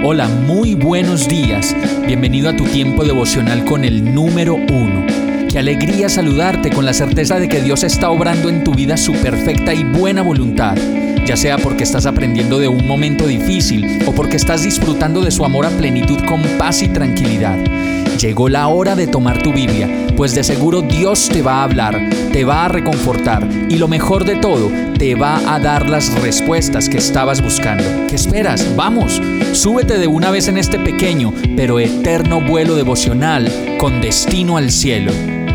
Hola, muy buenos días. Bienvenido a tu tiempo devocional con el número 1. Qué alegría saludarte con la certeza de que Dios está obrando en tu vida su perfecta y buena voluntad. Ya sea porque estás aprendiendo de un momento difícil o porque estás disfrutando de su amor a plenitud con paz y tranquilidad. Llegó la hora de tomar tu Biblia, pues de seguro Dios te va a hablar, te va a reconfortar y lo mejor de todo, te va a dar las respuestas que estabas buscando. ¿Qué esperas? ¡Vamos! Súbete de una vez en este pequeño pero eterno vuelo devocional con destino al cielo.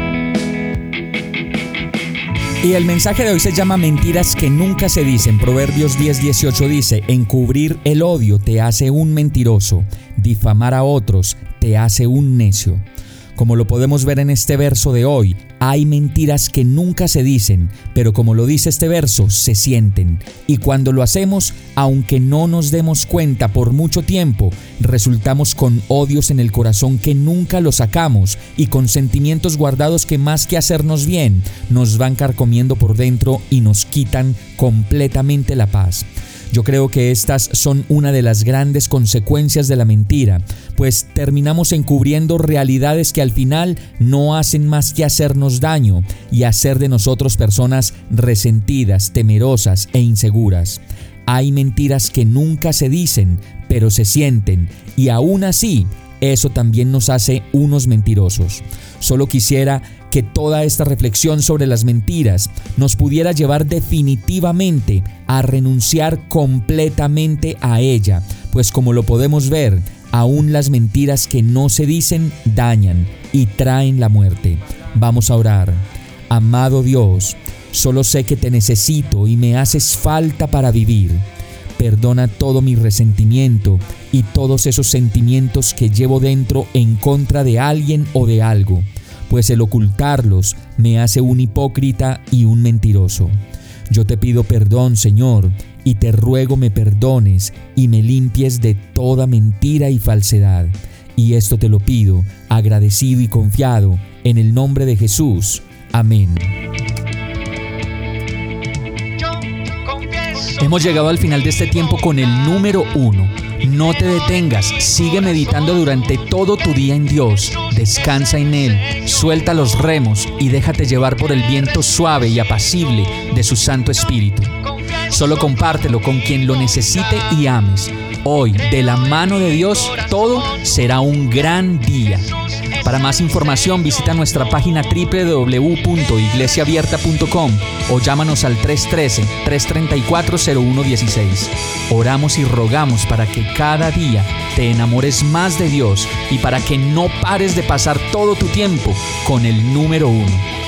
Y el mensaje de hoy se llama Mentiras que nunca se dicen. Proverbios 10:18 dice: encubrir el odio te hace un mentiroso, difamar a otros te hace un necio. Como lo podemos ver en este verso de hoy, hay mentiras que nunca se dicen, pero como lo dice este verso, se sienten. Y cuando lo hacemos, aunque no nos demos cuenta por mucho tiempo, resultamos con odios en el corazón que nunca lo sacamos y con sentimientos guardados que más que hacernos bien, nos van carcomiendo por dentro y nos quitan completamente la paz. Yo creo que estas son una de las grandes consecuencias de la mentira, pues terminamos encubriendo realidades que al final no hacen más que hacernos daño y hacer de nosotros personas resentidas, temerosas e inseguras. Hay mentiras que nunca se dicen, pero se sienten, y aún así, eso también nos hace unos mentirosos. Solo quisiera que toda esta reflexión sobre las mentiras nos pudiera llevar definitivamente a renunciar completamente a ella, pues como lo podemos ver, aún las mentiras que no se dicen dañan y traen la muerte. Vamos a orar. Amado Dios, solo sé que te necesito y me haces falta para vivir. Perdona todo mi resentimiento y todos esos sentimientos que llevo dentro en contra de alguien o de algo, pues el ocultarlos me hace un hipócrita y un mentiroso. Yo te pido perdón, Señor, y te ruego me perdones y me limpies de toda mentira y falsedad. Y esto te lo pido, agradecido y confiado, en el nombre de Jesús. Amén. Hemos llegado al final de este tiempo con el número 1. No te detengas, sigue meditando durante todo tu día en Dios. Descansa en Él, suelta los remos y déjate llevar por el viento suave y apacible de su Santo Espíritu. Solo compártelo con quien lo necesite y ames. Hoy, de la mano de Dios, todo será un gran día. Para más información visita nuestra página www.iglesiaabierta.com o llámanos al 313-334-0116. Oramos y rogamos para que cada día te enamores más de Dios y para que no pares de pasar todo tu tiempo con el número 1.